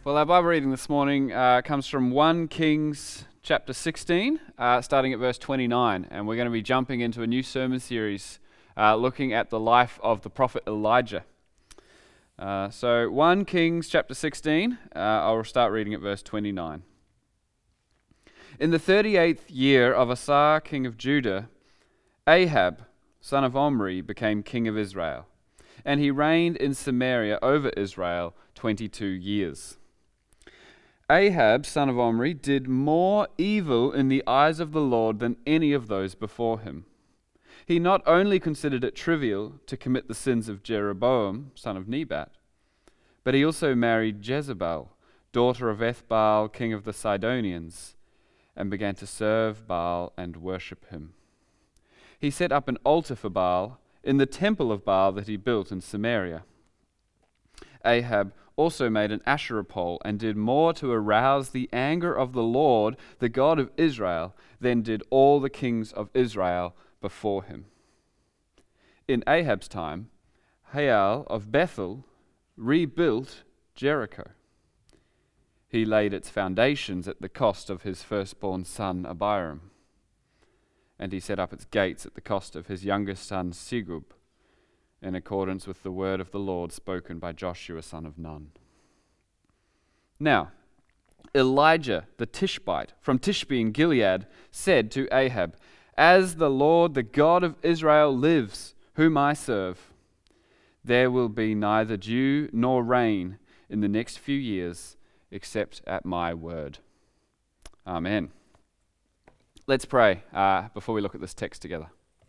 Well, our Bible reading this morning comes from 1 Kings chapter 16, starting at verse 29, and we're going to be jumping into a new sermon series looking at the life of the prophet Elijah. So 1 Kings chapter 16, I'll start reading at verse 29. In the 38th year of Asa, king of Judah, Ahab, son of Omri, became king of Israel, and he reigned in Samaria over Israel 22 years. Ahab, son of Omri, did more evil in the eyes of the Lord than any of those before him. He not only considered it trivial to commit the sins of Jeroboam, son of Nebat, but he also married Jezebel, daughter of Ethbaal, king of the Sidonians, and began to serve Baal and worship him. He set up an altar for Baal in the temple of Baal that he built in Samaria. Ahab also made an Asherah pole and did more to arouse the anger of the Lord, the God of Israel, than did all the kings of Israel before him. In Ahab's time, Hiel of Bethel rebuilt Jericho. He laid its foundations at the cost of his firstborn son Abiram, and he set up its gates at the cost of his youngest son Segub, in accordance with the word of the Lord spoken by Joshua son of Nun. Now, Elijah the Tishbite from Tishbe in Gilead said to Ahab, "As the Lord, the God of Israel, lives, whom I serve, there will be neither dew nor rain in the next few years, except at my word." Amen. Let's pray before we look at this text together.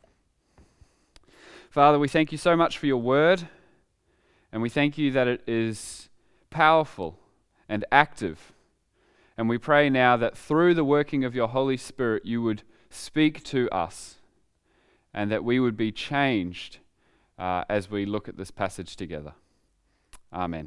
Father, we thank you so much for your word, and we thank you that it is powerful and active. And we pray now that through the working of your Holy Spirit, you would speak to us, and that we would be changed as we look at this passage together. Amen.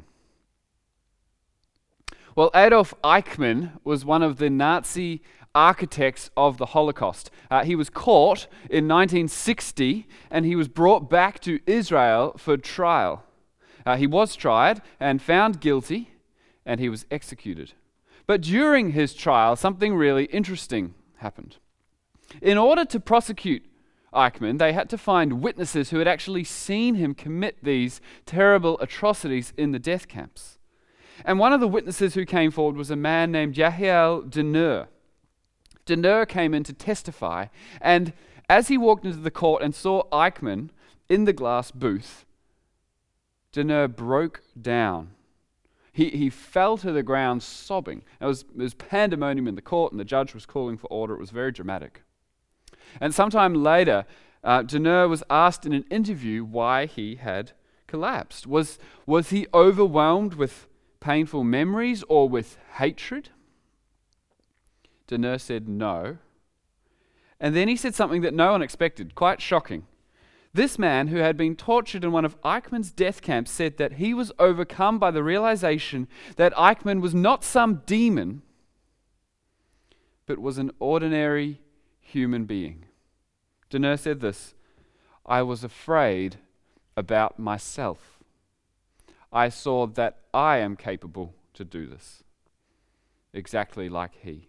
Well, Adolf Eichmann was one of the Nazi architects of the Holocaust. He was caught in 1960 and he was brought back to Israel for trial. He was tried and found guilty and he was executed. But during his trial, something really interesting happened. In order to prosecute Eichmann, they had to find witnesses who had actually seen him commit these terrible atrocities in the death camps. And one of the witnesses who came forward was a man named Yahiel Deneur. Deneur came in to testify, and as he walked into the court and saw Eichmann in the glass booth, Deneur broke down. He fell to the ground sobbing. It was pandemonium in the court, and the judge was calling for order. It was very dramatic. And sometime later, Deneur was asked in an interview why he had collapsed. Was he overwhelmed with painful memories or with hatred? Deneur said no. And then he said something that no one expected, quite shocking. This man, who had been tortured in one of Eichmann's death camps, said that he was overcome by the realization that Eichmann was not some demon, but was an ordinary human being. Deneur said this: "I was afraid about myself. I saw that I am capable to do this, exactly like he."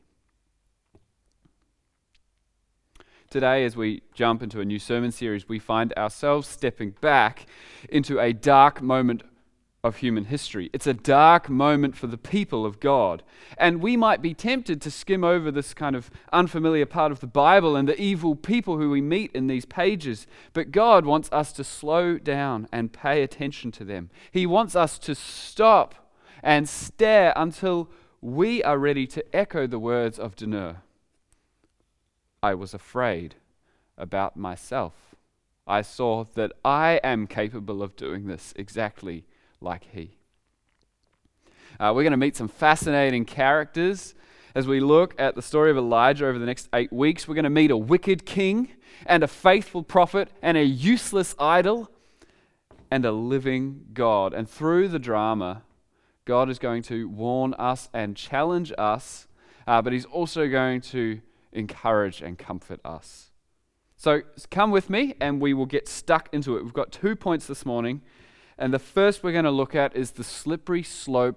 Today, as we jump into a new sermon series, we find ourselves stepping back into a dark moment of human history. It's a dark moment for the people of God. And we might be tempted to skim over this kind of unfamiliar part of the Bible and the evil people who we meet in these pages. But God wants us to slow down and pay attention to them. He wants us to stop and stare until we are ready to echo the words of Deneur. "I was afraid about myself. I saw that I am capable of doing this exactly like he." We're going to meet some fascinating characters as we look at the story of Elijah over the next 8 weeks. We're going to meet a wicked king and a faithful prophet and a useless idol and a living God. And through the drama, God is going to warn us and challenge us, but he's also going to encourage and comfort us. So come with me and we will get stuck into it. We've got 2 points this morning, and the first we're going to look at is the slippery slope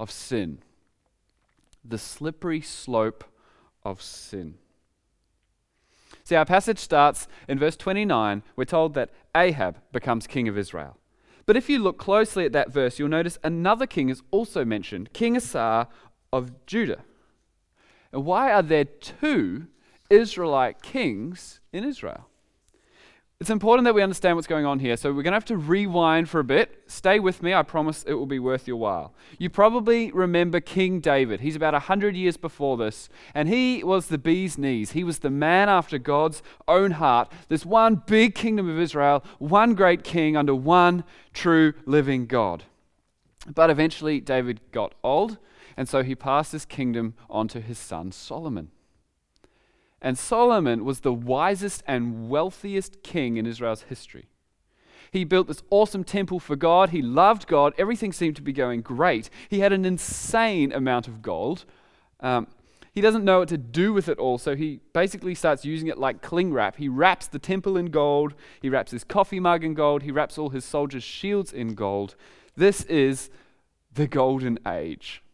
of sin. The slippery slope of sin. See, our passage starts in verse 29. We're told that Ahab becomes king of Israel. But if you look closely at that verse, you'll notice another king is also mentioned, King Asa of Judah. And why are there two Israelite kings in Israel? It's important that we understand what's going on here, so we're going to have to rewind for a bit. Stay with me, I promise it will be worth your while. You probably remember King David. He's about 100 years before this, and he was the bee's knees. He was the man after God's own heart. There's one big kingdom of Israel, one great king under one true living God. But eventually David got old, and so he passed his kingdom on to his son Solomon. And Solomon was the wisest and wealthiest king in Israel's history. He built this awesome temple for God. He loved God. Everything seemed to be going great. He had an insane amount of gold. He doesn't know what to do with it all, so he basically starts using it like cling wrap. He wraps the temple in gold. He wraps his coffee mug in gold. He wraps all his soldiers' shields in gold. This is the golden age.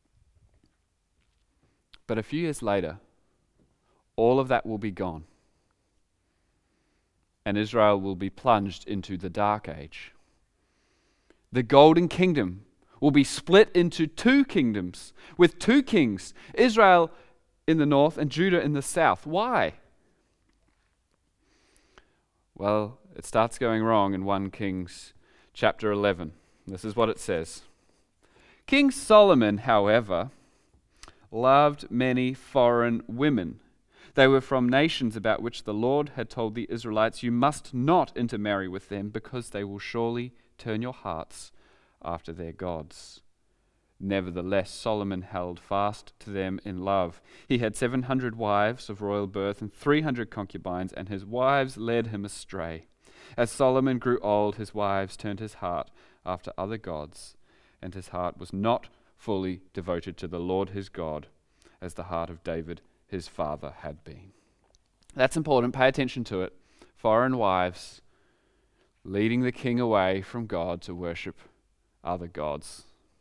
But a few years later, all of that will be gone, and Israel will be plunged into the dark age. The golden kingdom will be split into two kingdoms with two kings, Israel in the north and Judah in the south. Why? Well, it starts going wrong in 1 Kings chapter 11. This is what it says. King Solomon, however, loved many foreign women. They were from nations about which the Lord had told the Israelites, "You must not intermarry with them, because they will surely turn your hearts after their gods." Nevertheless, Solomon held fast to them in love. He had 700 wives of royal birth and 300 concubines, and his wives led him astray. As Solomon grew old, his wives turned his heart after other gods, and his heart was not fully devoted to the Lord his God, as the heart of David his father had been. That's important. Pay attention to it. Foreign wives leading the king away from God to worship other gods.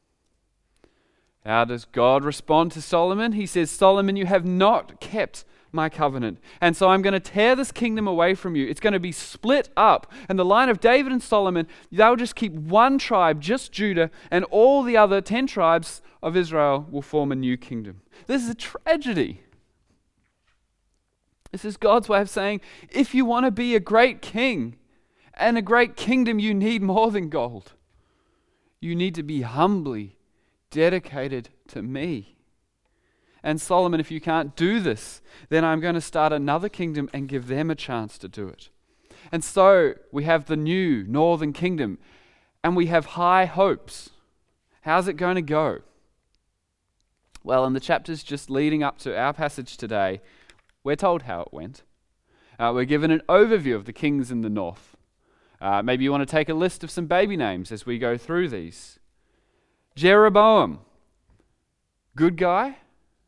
How does God respond to Solomon? He says, "Solomon, you have not kept my covenant, and so I'm going to tear this kingdom away from you. It's going to be split up, and the line of David and Solomon, they'll just keep one tribe, just Judah, and all the other 10 tribes of Israel will form a new kingdom." This is a tragedy. This is God's way of saying, if you want to be a great king and a great kingdom, you need more than gold. You need to be humbly dedicated to me. And Solomon, if you can't do this, then I'm going to start another kingdom and give them a chance to do it. And so we have the new northern kingdom, and we have high hopes. How's it going to go? Well, in the chapters just leading up to our passage today, we're told how it went. We're given an overview of the kings in the north. Maybe you want to take a list of some baby names as we go through these. Jeroboam, good guy?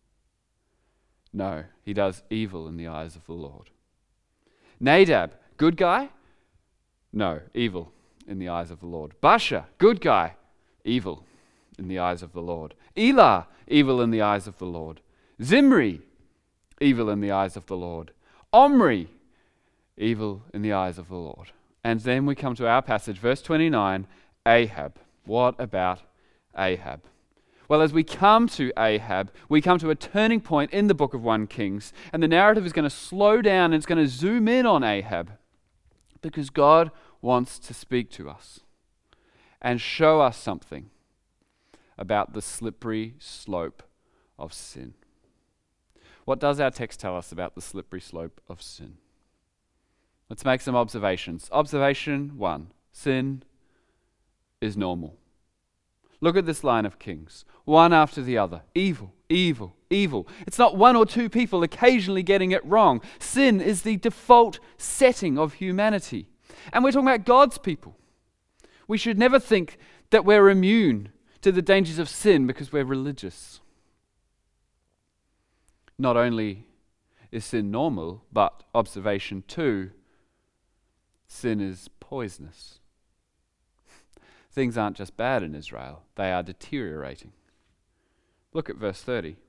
No, he does evil in the eyes of the Lord. Nadab, good guy? No, evil in the eyes of the Lord. Baasha, good guy? Evil in the eyes of the Lord. Elah, evil in the eyes of the Lord. Zimri, evil in the eyes of the Lord. Omri, evil in the eyes of the Lord. And then we come to our passage, verse 29, Ahab. What about Ahab? Well, as we come to Ahab, we come to a turning point in the book of 1 Kings, and the narrative is going to slow down and it's going to zoom in on Ahab, because God wants to speak to us and show us something about the slippery slope of sin. What does our text tell us about the slippery slope of sin? Let's make some observations. Observation 1, sin is normal. Look at this line of kings, one after the other. Evil, evil, evil. It's not one or two people occasionally getting it wrong. Sin is the default setting of humanity. And we're talking about God's people. We should never think that we're immune to the dangers of sin because we're religious. Not only is sin normal, but observation 2, sin is poisonous. Things aren't just bad in Israel, they are deteriorating. Look at verse 30.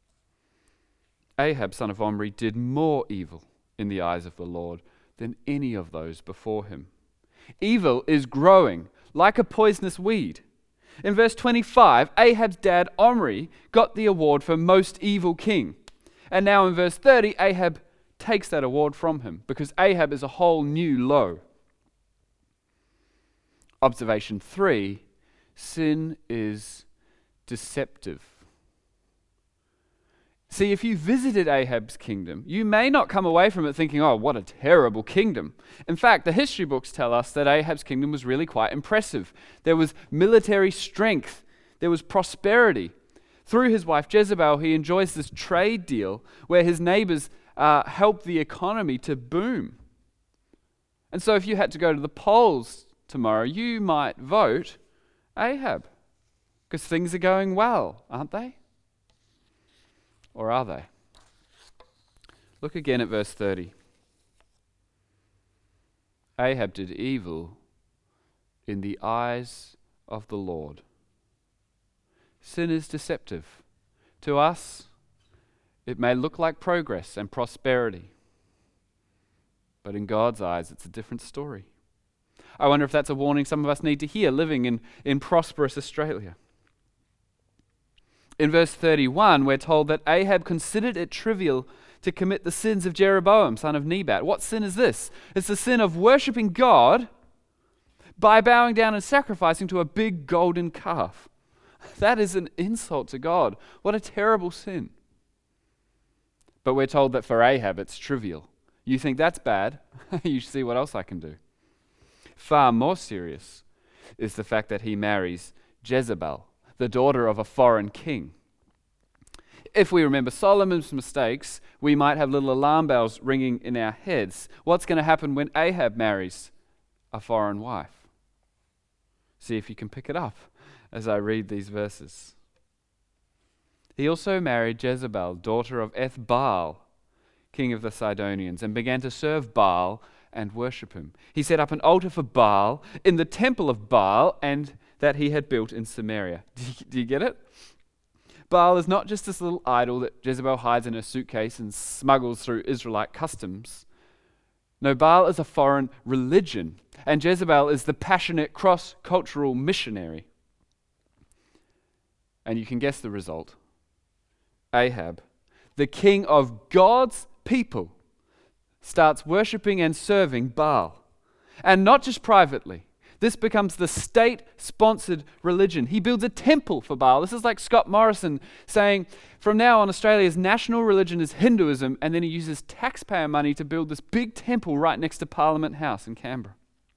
Ahab, son of Omri, did more evil in the eyes of the Lord than any of those before him. Evil is growing like a poisonous weed. In verse 25, Ahab's dad Omri got the award for most evil king. And now in verse 30, Ahab takes that award from him because Ahab is a whole new low. Observation 3, sin is deceptive. See, if you visited Ahab's kingdom, you may not come away from it thinking, oh, what a terrible kingdom. In fact, the history books tell us that Ahab's kingdom was really quite impressive. There was military strength. There was prosperity. Through his wife Jezebel, he enjoys this trade deal where his neighbors help the economy to boom. And so if you had to go to the polls tomorrow, you might vote Ahab because things are going well, aren't they? Or are they? Look again at verse 30. Ahab did evil in the eyes of the Lord. Sin is deceptive. To us, it may look like progress and prosperity, but in God's eyes, it's a different story. I wonder if that's a warning some of us need to hear living in prosperous Australia. In verse 31, we're told that Ahab considered it trivial to commit the sins of Jeroboam, son of Nebat. What sin is this? It's the sin of worshipping God by bowing down and sacrificing to a big golden calf. That is an insult to God. What a terrible sin. But we're told that for Ahab, it's trivial. You think that's bad? You see what else I can do. Far more serious is the fact that he marries Jezebel, the daughter of a foreign king. If we remember Solomon's mistakes, we might have little alarm bells ringing in our heads. What's going to happen when Ahab marries a foreign wife? See if you can pick it up as I read these verses. He also married Jezebel, daughter of Ethbaal, king of the Sidonians, and began to serve Baal and worship him. He set up an altar for Baal in the temple of Baal and that he had built in Samaria. Do you get it? Baal is not just this little idol that Jezebel hides in her suitcase and smuggles through Israelite customs. No, Baal is a foreign religion, and Jezebel is the passionate cross-cultural missionary. And you can guess the result. Ahab, the king of God's people, starts worshipping and serving Baal. And not just privately. This becomes the state-sponsored religion. He builds a temple for Baal. This is like Scott Morrison saying, from now on, Australia's national religion is Hinduism, and then he uses taxpayer money to build this big temple right next to Parliament House in Canberra.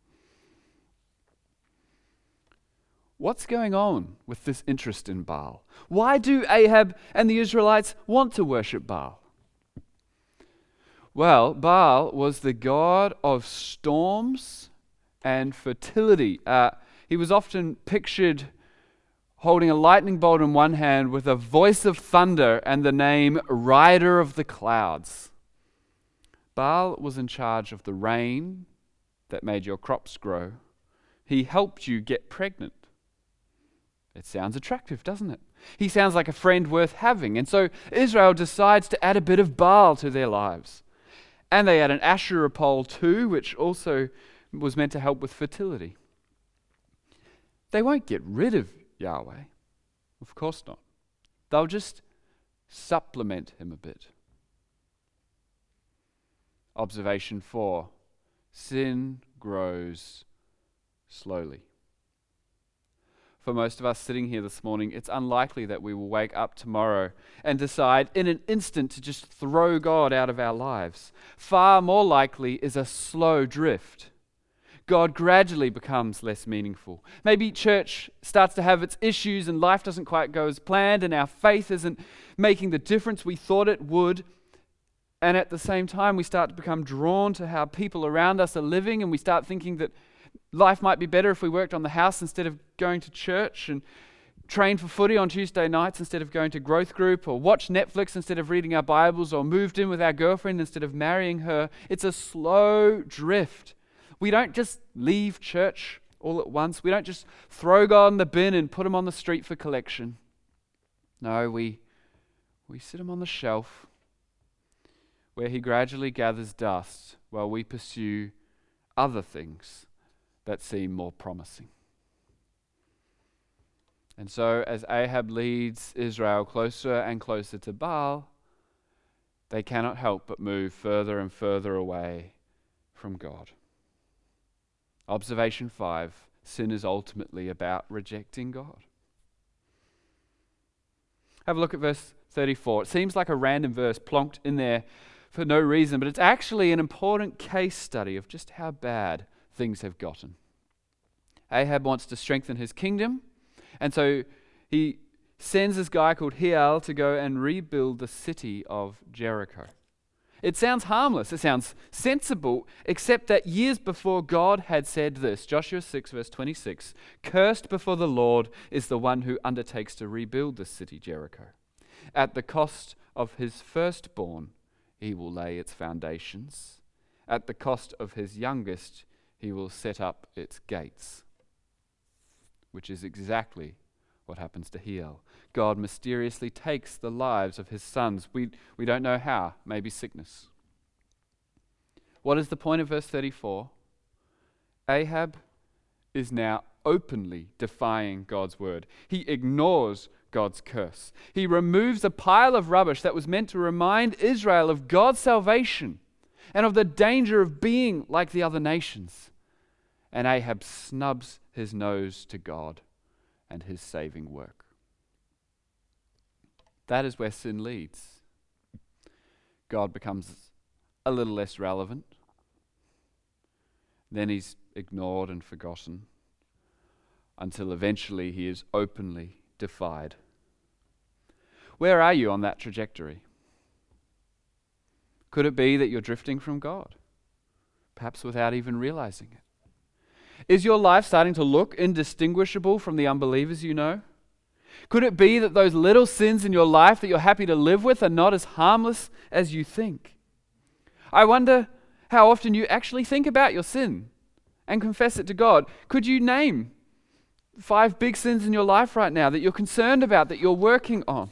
What's going on with this interest in Baal? Why do Ahab and the Israelites want to worship Baal? Well, Baal was the god of storms and fertility. He was often pictured holding a lightning bolt in one hand with a voice of thunder and the name Rider of the Clouds. Baal was in charge of the rain that made your crops grow. He helped you get pregnant. It sounds attractive, doesn't it? He sounds like a friend worth having. And so Israel decides to add a bit of Baal to their lives. And they add an Asherah pole too, which also was meant to help with fertility. They won't get rid of Yahweh. Of course not. They'll just supplement him a bit. Observation 4. Sin grows slowly. For most of us sitting here this morning, it's unlikely that we will wake up tomorrow and decide in an instant to just throw God out of our lives. Far more likely is a slow drift. God gradually becomes less meaningful. Maybe church starts to have its issues and life doesn't quite go as planned and our faith isn't making the difference we thought it would. And at the same time, we start to become drawn to how people around us are living, and we start thinking that life might be better if we worked on the house instead of going to church, and trained for footy on Tuesday nights instead of going to growth group, or watched Netflix instead of reading our Bibles, or moved in with our girlfriend instead of marrying her. It's a slow drift. We don't just leave church all at once. We don't just throw God in the bin and put him on the street for collection. No, we sit him on the shelf where he gradually gathers dust while we pursue other things that seem more promising. And so as Ahab leads Israel closer and closer to Baal, they cannot help but move further and further away from God. Observation 5, sin is ultimately about rejecting God. Have a look at verse 34. It seems like a random verse plonked in there for no reason, but it's actually an important case study of just how bad things have gotten. Ahab wants to strengthen his kingdom, and so he sends this guy called Hiel to go and rebuild the city of Jericho. It sounds harmless, it sounds sensible, except that years before God had said this, Joshua 6 verse 26, "Cursed before the Lord is the one who undertakes to rebuild the city Jericho. At the cost of his firstborn he will lay its foundations. At the cost of his youngest he will set up its gates." Which is exactly what happens to Hiel. God mysteriously takes the lives of his sons. We don't know how, maybe sickness. What is the point of verse 34? Ahab is now openly defying God's word. He ignores God's curse. He removes a pile of rubbish that was meant to remind Israel of God's salvation and of the danger of being like the other nations. And Ahab snubs his nose to God and his saving work. That is where sin leads. God becomes a little less relevant. Then he's ignored and forgotten until eventually he is openly defied. Where are you on that trajectory? Could it be that you're drifting from God? Perhaps without even realizing it. Is your life starting to look indistinguishable from the unbelievers you know? Could it be that those little sins in your life that you're happy to live with are not as harmless as you think? I wonder how often you actually think about your sin and confess it to God. Could you name 5 big sins in your life right now that you're concerned about, that you're working on?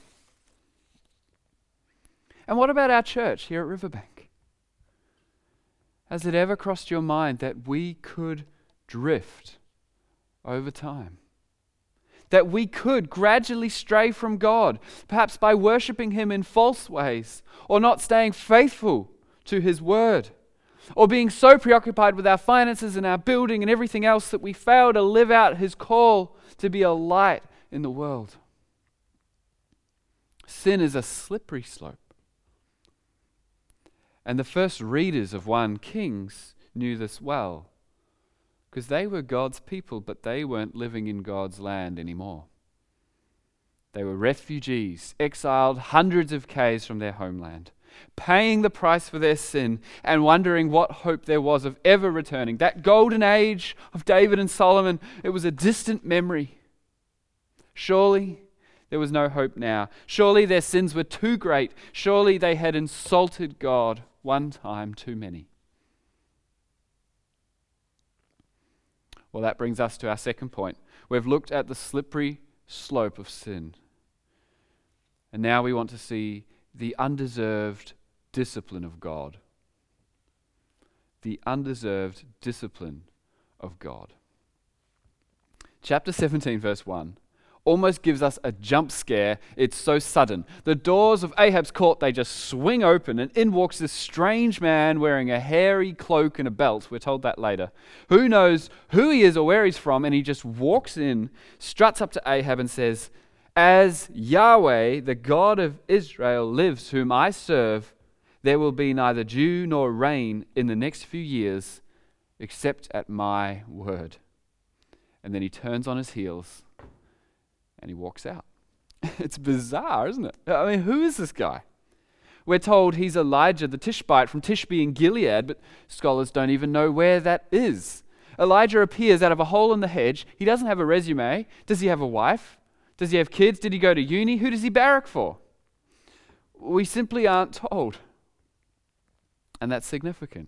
And what about our church here at Riverbank? Has it ever crossed your mind that we could drift over time? That we could gradually stray from God, perhaps by worshipping him in false ways, or not staying faithful to his word, or being so preoccupied with our finances and our building and everything else that we fail to live out his call to be a light in the world. Sin is a slippery slope. And the first readers of 1 Kings knew this well, because they were God's people, but they weren't living in God's land anymore. They were refugees, exiled hundreds of k's from their homeland, paying the price for their sin and wondering what hope there was of ever returning. That golden age of David and Solomon, it was a distant memory. Surely there was no hope now. Surely their sins were too great. Surely they had insulted God one time too many. Well, that brings us to our second point. We've looked at the slippery slope of sin. And now we want to see the undeserved discipline of God. The undeserved discipline of God. Chapter 17, verse 1. Almost gives us a jump scare. It's so sudden. The doors of Ahab's court, they just swing open, and in walks this strange man wearing a hairy cloak and a belt. We're told that later. Who knows who he is or where he's from, and he just walks in, struts up to Ahab and says, "As Yahweh, the God of Israel, lives, whom I serve, there will be neither dew nor rain in the next few years, except at my word." And then he turns on his heels and he walks out. It's bizarre, isn't it? I mean, who is this guy? We're told he's Elijah the Tishbite from Tishbe in Gilead, but scholars don't even know where that is. Elijah appears out of a hole in the hedge. He doesn't have a resume. Does he have a wife? Does he have kids? Did he go to uni? Who does he barrack for? We simply aren't told. And that's significant.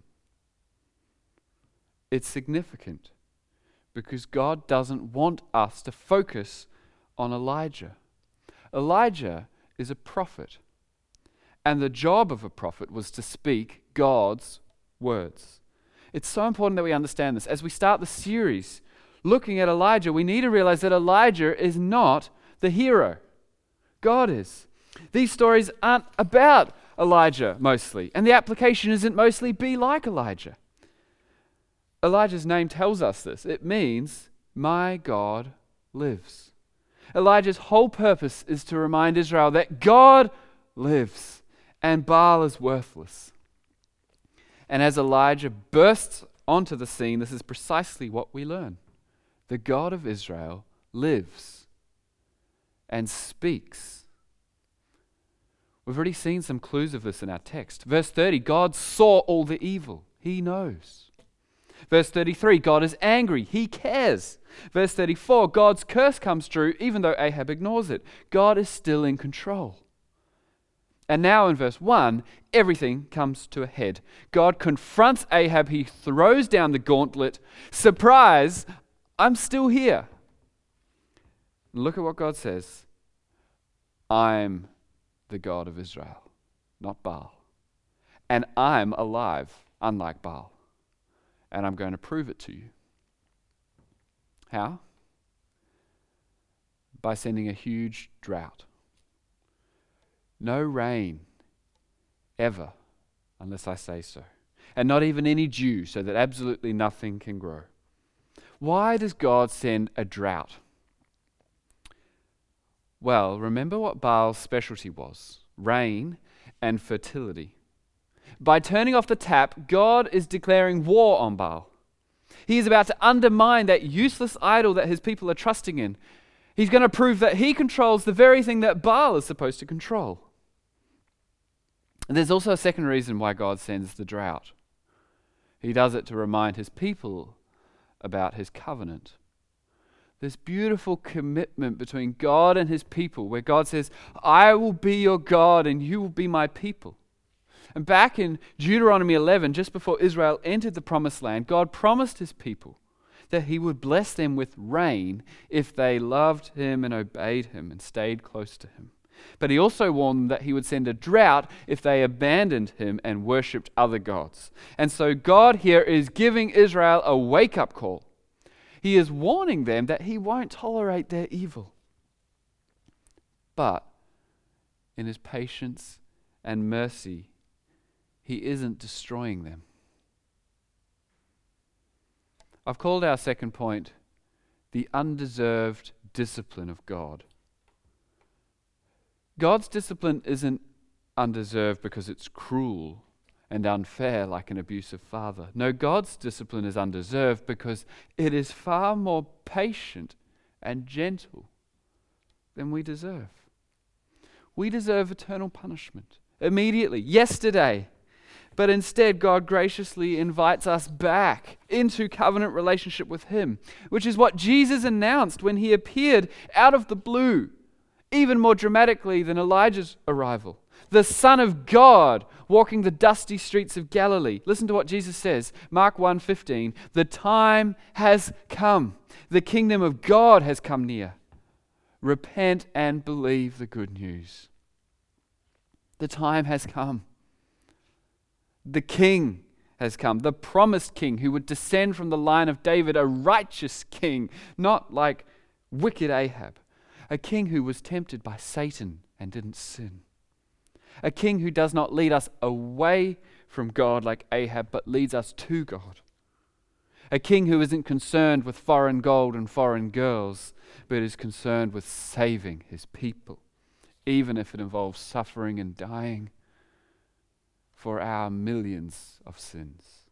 It's significant because God doesn't want us to focus on Elijah. Elijah is a prophet. And the job of a prophet was to speak God's words. It's so important that we understand this. As we start the series looking at Elijah, we need to realize that Elijah is not the hero. God is. These stories aren't about Elijah mostly, and the application isn't mostly be like Elijah. Elijah's name tells us this. It means, my God lives. Elijah's whole purpose is to remind Israel that God lives and Baal is worthless. And as Elijah bursts onto the scene, this is precisely what we learn. The God of Israel lives and speaks. We've already seen some clues of this in our text. Verse 30, God saw all the evil. He knows. Verse 33, God is angry. He cares. Verse 34, God's curse comes true even though Ahab ignores it. God is still in control. And now in verse 1, everything comes to a head. God confronts Ahab. He throws down the gauntlet. Surprise, I'm still here. Look at what God says. I'm the God of Israel, not Baal. And I'm alive, unlike Baal. And I'm going to prove it to you. How? By sending a huge drought. No rain, ever, unless I say so. And not even any dew, so that absolutely nothing can grow. Why does God send a drought? Well, remember what Baal's specialty was: rain and fertility. By turning off the tap, God is declaring war on Baal. He is about to undermine that useless idol that his people are trusting in. He's going to prove that he controls the very thing that Baal is supposed to control. And there's also a second reason why God sends the drought. He does it to remind his people about his covenant. This beautiful commitment between God and his people, where God says, I will be your God and you will be my people. And back in Deuteronomy 11, just before Israel entered the promised land, God promised his people that he would bless them with rain if they loved him and obeyed him and stayed close to him. But he also warned them that he would send a drought if they abandoned him and worshipped other gods. And so God here is giving Israel a wake-up call. He is warning them that he won't tolerate their evil. But in his patience and mercy, he isn't destroying them. I've called our second point the undeserved discipline of God. God's discipline isn't undeserved because it's cruel and unfair like an abusive father. No, God's discipline is undeserved because it is far more patient and gentle than we deserve. We deserve eternal punishment immediately, yesterday. But instead, God graciously invites us back into covenant relationship with him, which is what Jesus announced when he appeared out of the blue, even more dramatically than Elijah's arrival. The Son of God walking the dusty streets of Galilee. Listen to what Jesus says, Mark 1:15. The time has come. The kingdom of God has come near. Repent and believe the good news. The time has come. The King has come, the promised King who would descend from the line of David, a righteous King, not like wicked Ahab. A King who was tempted by Satan and didn't sin. A King who does not lead us away from God like Ahab, but leads us to God. A King who isn't concerned with foreign gold and foreign girls, but is concerned with saving his people, even if it involves suffering and dying for our millions of sins.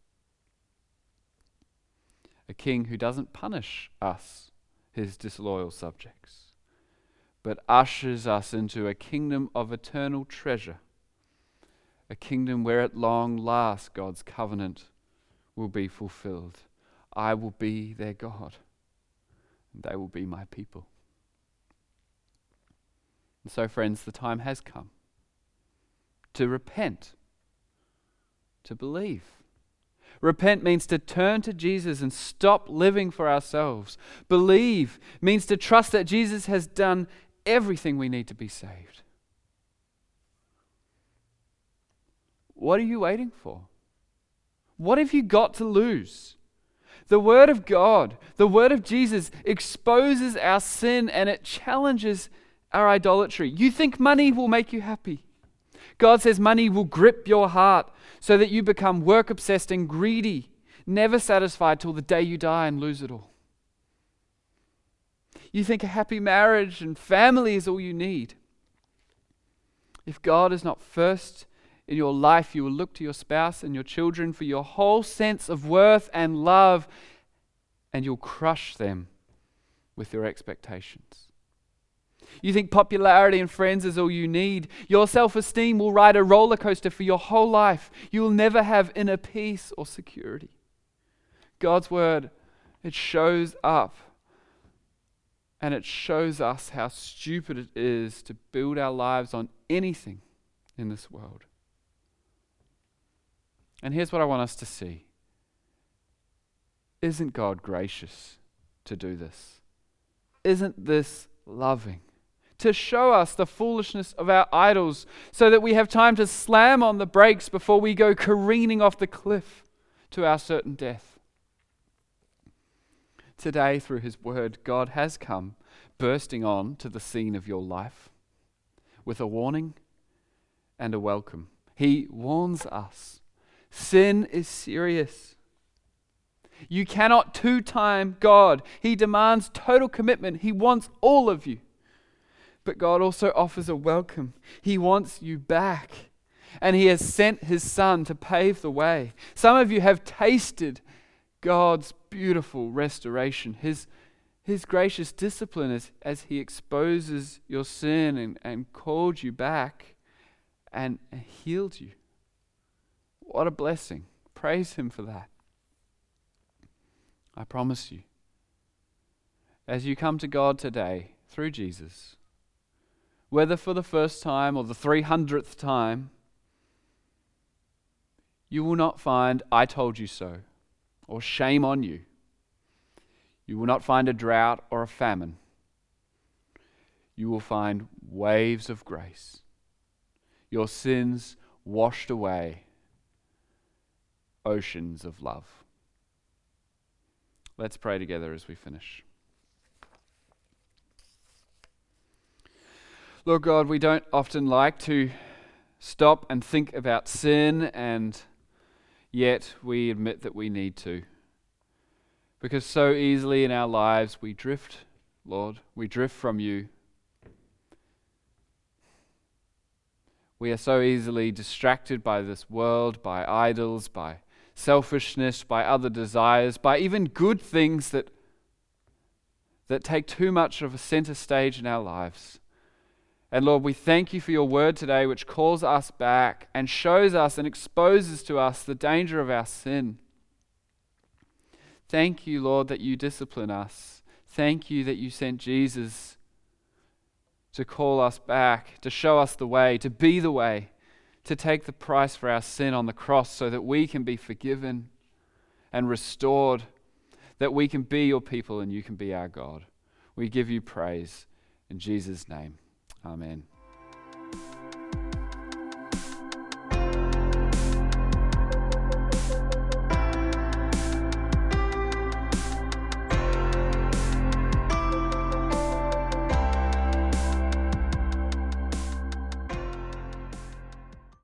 A King who doesn't punish us, his disloyal subjects, but ushers us into a kingdom of eternal treasure, a kingdom where at long last God's covenant will be fulfilled. I will be their God, and they will be my people. And so, friends, the time has come to repent, to believe. Repent means to turn to Jesus and stop living for ourselves. Believe means to trust that Jesus has done everything we need to be saved. What are you waiting for? What have you got to lose? The Word of God, the Word of Jesus exposes our sin and it challenges our idolatry. You think money will make you happy. God says money will grip your heart so that you become work-obsessed and greedy, never satisfied till the day you die and lose it all. You think a happy marriage and family is all you need. If God is not first in your life, you will look to your spouse and your children for your whole sense of worth and love, and you'll crush them with your expectations. You think popularity and friends is all you need. Your self-esteem will ride a roller coaster for your whole life. You will never have inner peace or security. God's Word, it shows up and it shows us how stupid it is to build our lives on anything in this world. And here's what I want us to see. Isn't God gracious to do this? Isn't this loving? To show us the foolishness of our idols so that we have time to slam on the brakes before we go careening off the cliff to our certain death. Today, through His Word, God has come bursting on to the scene of your life with a warning and a welcome. He warns us. Sin is serious. You cannot two-time God. He demands total commitment. He wants all of you. But God also offers a welcome. He wants you back. And He has sent His Son to pave the way. Some of you have tasted God's beautiful restoration, His gracious discipline as He exposes your sin and called you back and healed you. What a blessing. Praise Him for that. I promise you, as you come to God today through Jesus, whether for the first time or the 300th time, you will not find, "I told you so," or "shame on you." You will not find a drought or a famine. You will find waves of grace. Your sins washed away, oceans of love. Let's pray together as we finish. Lord God, we don't often like to stop and think about sin, and yet we admit that we need to. Because so easily in our lives we drift, Lord. We drift from you. We are so easily distracted by this world, by idols, by selfishness, by other desires, by even good things that take too much of a center stage in our lives. And Lord, we thank you for your word today, which calls us back and shows us and exposes to us the danger of our sin. Thank you, Lord, that you discipline us. Thank you that you sent Jesus to call us back, to show us the way, to be the way, to take the price for our sin on the cross so that we can be forgiven and restored, that we can be your people and you can be our God. We give you praise in Jesus' name. Amen.